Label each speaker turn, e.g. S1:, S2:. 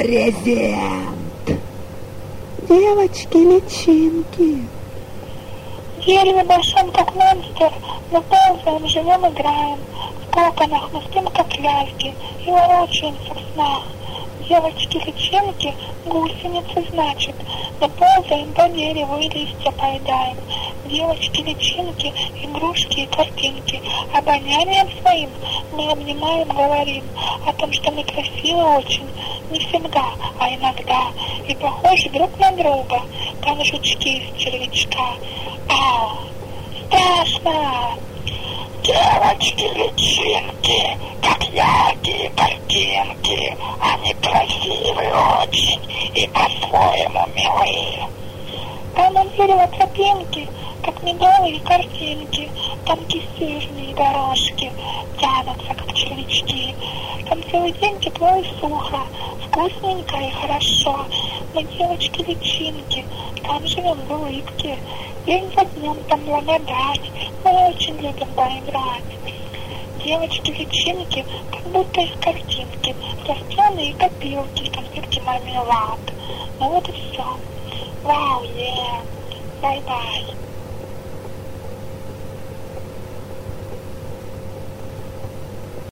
S1: презент. Девочки-личинки.
S2: Дерево большом, как монстр, мы ползаем, живем, играем. В коконах мы спим, как ляльки, и ворочаемся в снах. Девочки-личинки, гусеницы, значит, мы ползаем по дереву и листья поедаем. Девочки-личинки, игрушки и картинки, обонянием своим мы обнимаем, говорим о том, что мы красивы очень, не всегда, а иногда, и похожи друг на друга, как жучки из червячка. Ау, страшно! Девочки-личинки, как яркие картинки, они красивы очень и по-своему милые. Там от дерева тропинки, как медовые картинки, там кистежные дорожки тянутся, как червячки. Там целый день тепло и сухо, вкусненько и хорошо. Мы девочки-личинки, там живем в улыбке. День за днем там благодать, мы очень любим поиграть. Девочки-личинки, как будто из картинки, растеные копилки, конфетки мармелад. Ну вот и все. Вау, бай-бай.